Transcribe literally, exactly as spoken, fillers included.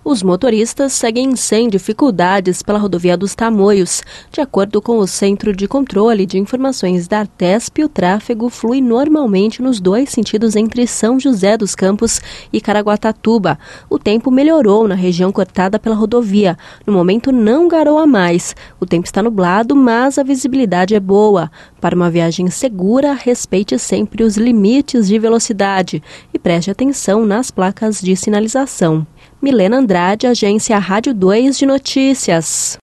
Os motoristas seguem sem dificuldades pela rodovia dos Tamoios. De acordo com o Centro de Controle de Informações da Artesp, o tráfego flui normalmente nos dois sentidos entre São José dos Campos e Caraguatatuba. O tempo melhorou na região cortada pela rodovia. No momento não garoa mais. O tempo está nublado, mas a visibilidade é boa. Para uma viagem segura, respeite sempre os limites de velocidade e preste atenção nas placas de sinalização. Milena Andrade, Agência Rádio dois de Notícias.